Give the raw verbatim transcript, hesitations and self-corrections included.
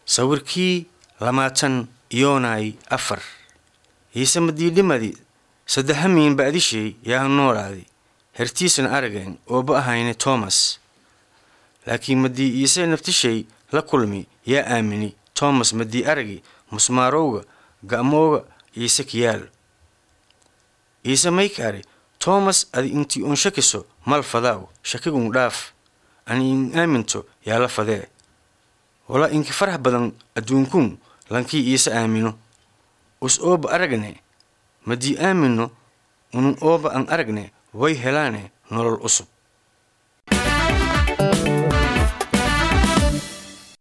sawirkii lamaatan yoonay afar hiise madiidhimadii saddexamiin ba'dishay yaa noolaaday hertiisana aragayn oo ba ahayne Thomas laakiin madii iise naftishay la kulmi yaa aamini Thomas madii aragi musmaarowga ga'mooga iise kiyaal iise maykari Thomas adi intii on shakiso mal fadaaw shakigun dhaaf ani in aaminto yaa la fadee wala inki farax badan adduunkun lankii iise aamino us ooba aragne madii aamino unun ooba an aragne way helaane nolol usub